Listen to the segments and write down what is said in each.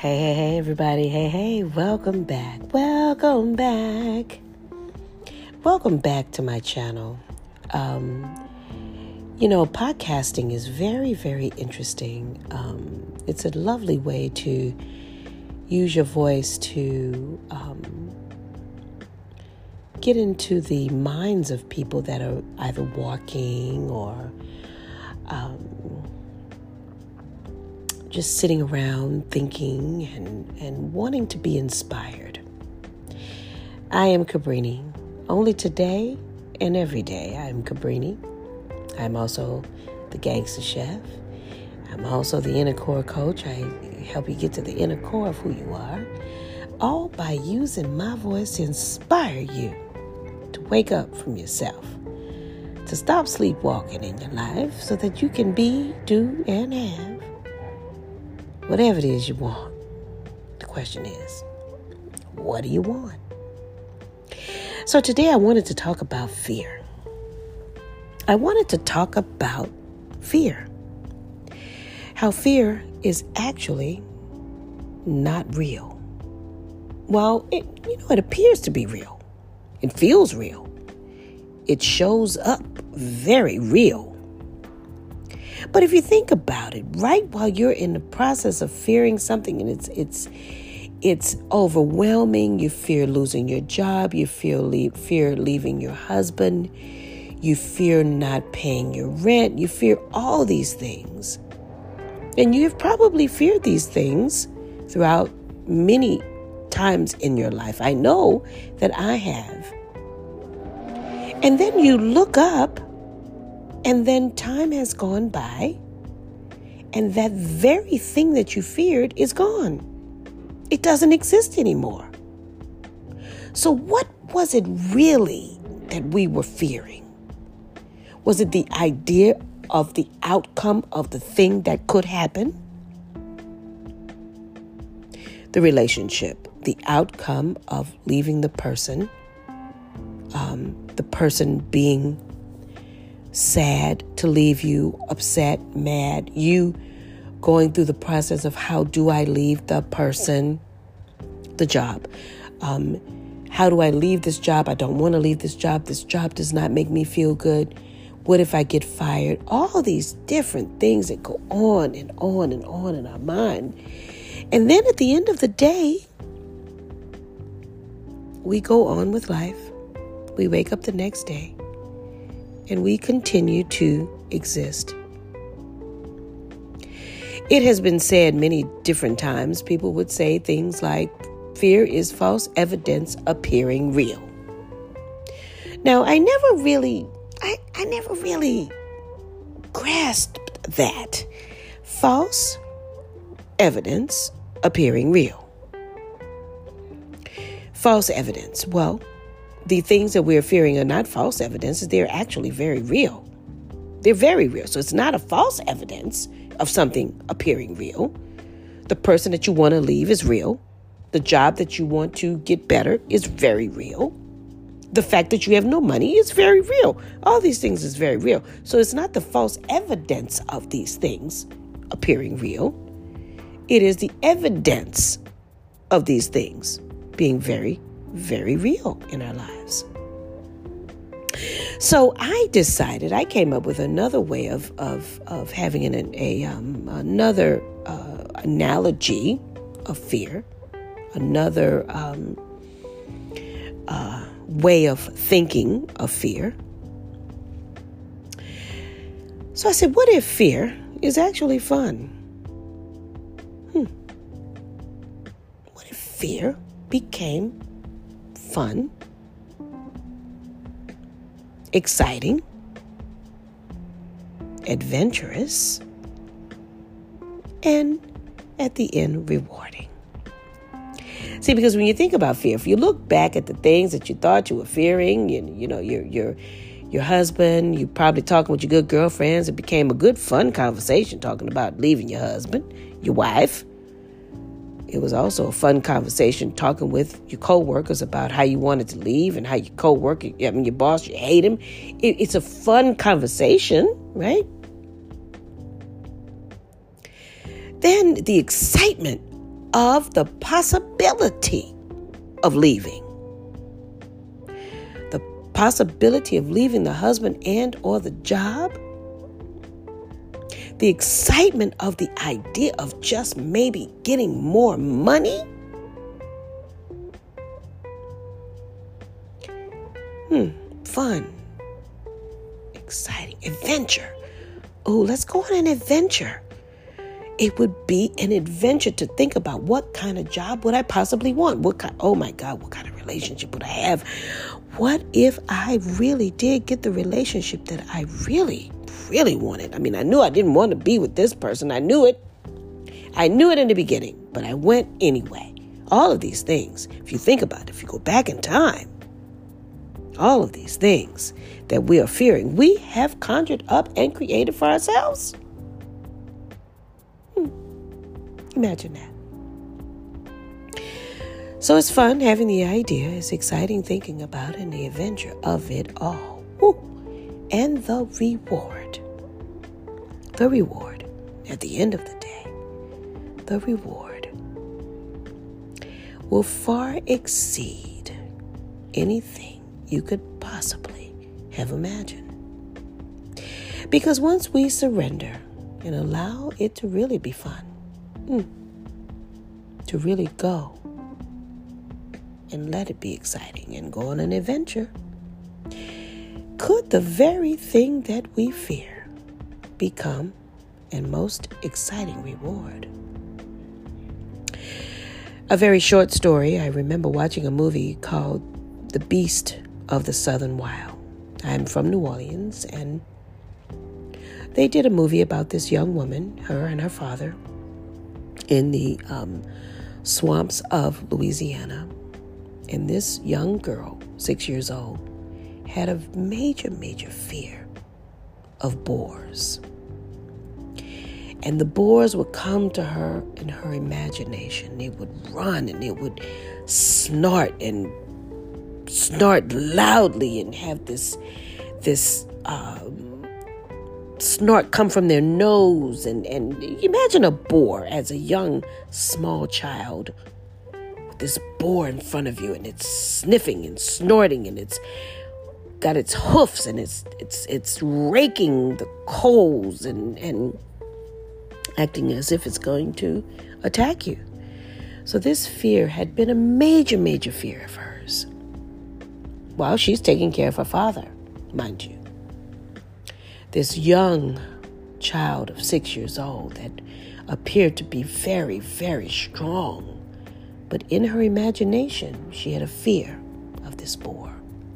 Hey, everybody. Hey, welcome back. Welcome back. Welcome back to my channel. Podcasting is very, very interesting. It's a lovely way to use your voice to get into the minds of people that are either walking or just sitting around thinking and wanting to be inspired. I am Cabrini. Only today and every day I am Cabrini. I'm also the Gangster Chef. I'm also the Inner Core Coach. I help you get to the inner core of who you are, all by using my voice to inspire you to wake up from yourself, to stop sleepwalking in your life so that you can be, do, and have whatever it is you want. The question is, what do you want? So today I wanted to talk about fear. I wanted to talk about fear. How fear is actually not real. Well, it appears to be real. It feels real. It shows up very real. But if you think about it, right while you're in the process of fearing something and it's overwhelming, you fear losing your job, you fear leaving your husband, you fear not paying your rent, you fear all these things. And you've probably feared these things throughout many times in your life. I know that I have. And then you look up, and then time has gone by, and that very thing that you feared is gone. It doesn't exist anymore. So what was it really that we were fearing? Was it the idea of the outcome of the thing that could happen? The relationship, the outcome of leaving the person being sad to leave you, upset, mad, you going through the process of how do I leave the person, the job. How do I leave this job? I don't want to leave this job. This job does not make me feel good. What if I get fired? All these different things that go on and on and on in our mind. And then at the end of the day, we go on with life. We wake up the next day and we continue to exist. It has been said many different times. People would say things like, fear is false evidence appearing real. Now, I never really grasped that. False evidence appearing real. False evidence. Well, the things that we're fearing are not false evidence. They're actually very real. They're very real. So it's not a false evidence of something appearing real. The person that you want to leave is real. The job that you want to get better is very real. The fact that you have no money is very real. All these things is very real. So it's not the false evidence of these things appearing real. It is the evidence of these things being very, very real in our lives. So I came up with another way of having another analogy of fear, another way of thinking of fear. So I said, what if fear is actually fun? What if fear became fun, exciting, adventurous, and at the end, rewarding? See, because when you think about fear, if you look back at the things that you thought you were fearing, your husband, you probably talking with your good girlfriends, it became a good fun conversation talking about leaving your husband, your wife. It was also a fun conversation talking with your coworkers about how you wanted to leave and how your boss, you hate him. It's a fun conversation, right? Then the excitement of the possibility of leaving. The possibility of leaving the husband and or the job. The excitement of the idea of just maybe getting more money. Fun. Exciting. Adventure. Oh, let's go on an adventure. It would be an adventure to think about what kind of job would I possibly want? Oh my God, what kind of relationship would I have? What if I really did get the relationship that I really wanted? I mean, I knew I didn't want to be with this person. I knew it. I knew it in the beginning, but I went anyway. All of these things, if you think about it, if you go back in time, all of these things that we are fearing, we have conjured up and created for ourselves. Imagine that. So it's fun having the idea. It's exciting thinking about it and the adventure of it all. And the reward. The reward. At the end of the day, the reward will far exceed anything you could possibly have imagined. Because once we surrender and allow it to really be fun, to really go and let it be exciting and go on an adventure, could the very thing that we fear become a most exciting reward? A very short story. I remember watching a movie called The Beast of the Southern Wild. I'm from New Orleans, and they did a movie about this young woman, her and her father, in the swamps of Louisiana. And this young girl, 6 years old, had a major fear of boars. And the boars would come to her in her imagination. They would run and they would snort loudly and have this snort come from their nose. And imagine a boar as a young, small child with this boar in front of you, and it's sniffing and snorting, and it's got its hoofs, and it's raking the coals and acting as if it's going to attack you. So this fear had been a major fear of hers while she's taking care of her father, mind you. This young child of 6 years old that appeared to be very strong, but in her imagination, she had a fear of this boar.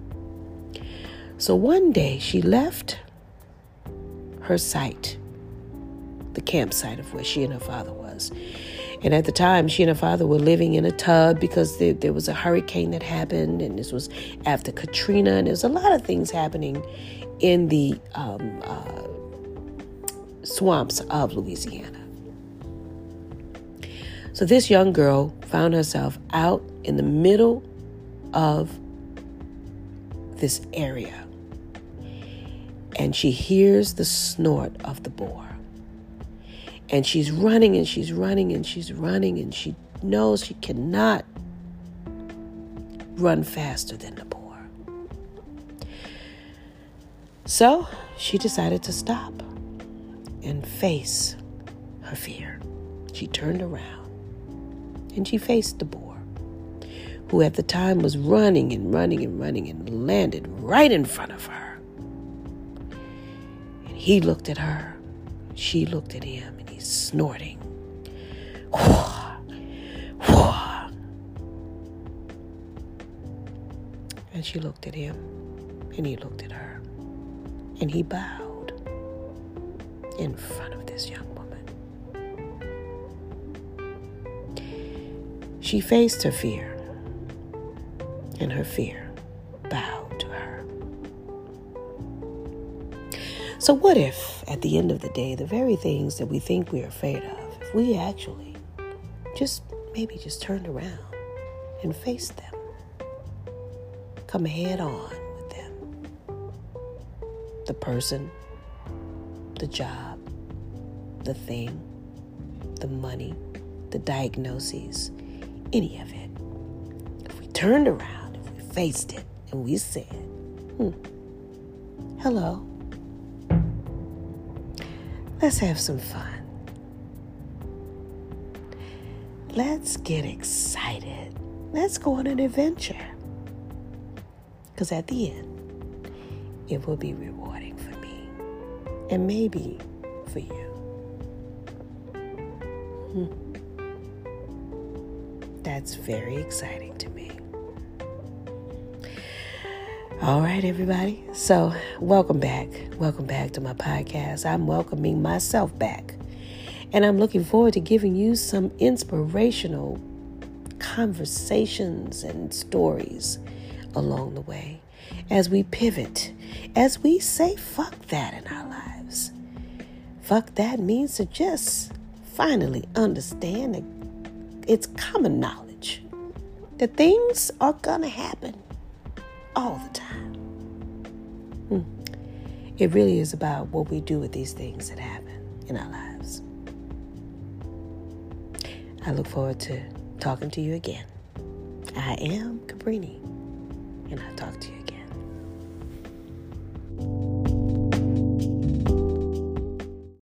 So one day she left her site, the campsite of where she and her father was. And at the time, she and her father were living in a tub because there was a hurricane that happened, and this was after Katrina, and there's a lot of things happening in the swamps of Louisiana. So this young girl found herself out in the middle of this area, and she hears the snort of the boar. And she's running and she's running and she's running, and she knows she cannot run faster than the boar. So she decided to stop and face her fear. She turned around and she faced the boar, who at the time was running and landed right in front of her. And he looked at her, she looked at him, and he's snorting. And she looked at him, and he looked at her, and he bowed in front of this young woman. She faced her fear, and her fear bowed to her. So what if, at the end of the day, the very things that we think we're afraid of, if we actually just turned around and faced them, come head on with them? The person, the job, the thing, the money, the diagnoses, any of it. If we turned around, if we faced it, and we said, hello, let's have some fun. Let's get excited. Let's go on an adventure. Because at the end, it will be rewarding for me. And maybe for you. That's very exciting to me. All right, everybody. So, welcome back. Welcome back to my podcast. I'm welcoming myself back. And I'm looking forward to giving you some inspirational conversations and stories along the way as we pivot, as we say fuck that in our lives. Fuck that means to just finally understand that it's common knowledge that things are gonna happen all the time. It really is about what we do with these things that happen in our lives. I look forward to talking to you again. I am Cabrini, and I'll talk to you again.